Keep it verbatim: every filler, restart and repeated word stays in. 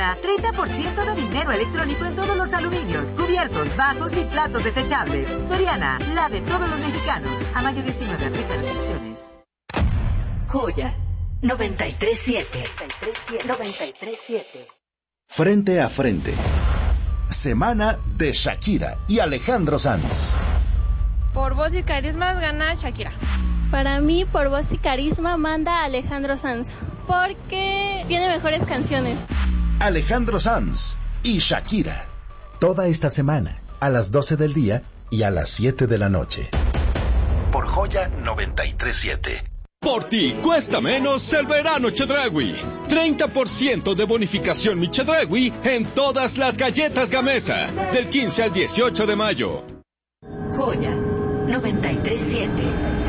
treinta por ciento de dinero electrónico en todos los aluminios, cubiertos, vasos y platos desechables. Soriana, la de todos los mexicanos. A mayo diecinueve, aplica restricciones. Joya noventa y tres siete. noventa y tres siete. Frente a frente. Semana de Shakira y Alejandro Sanz. Por voz y carisma gana Shakira. Para mí, por voz y carisma, manda Alejandro Sanz, porque tiene mejores canciones. Alejandro Sanz y Shakira. Toda esta semana, a las doce del día y a las siete de la noche. Por Joya noventa y tres siete. Por ti cuesta menos el verano Chedraui. treinta por ciento de bonificación mi Chedraui en todas las galletas Gamesa. Del quince al dieciocho de mayo. Joya noventa y tres siete.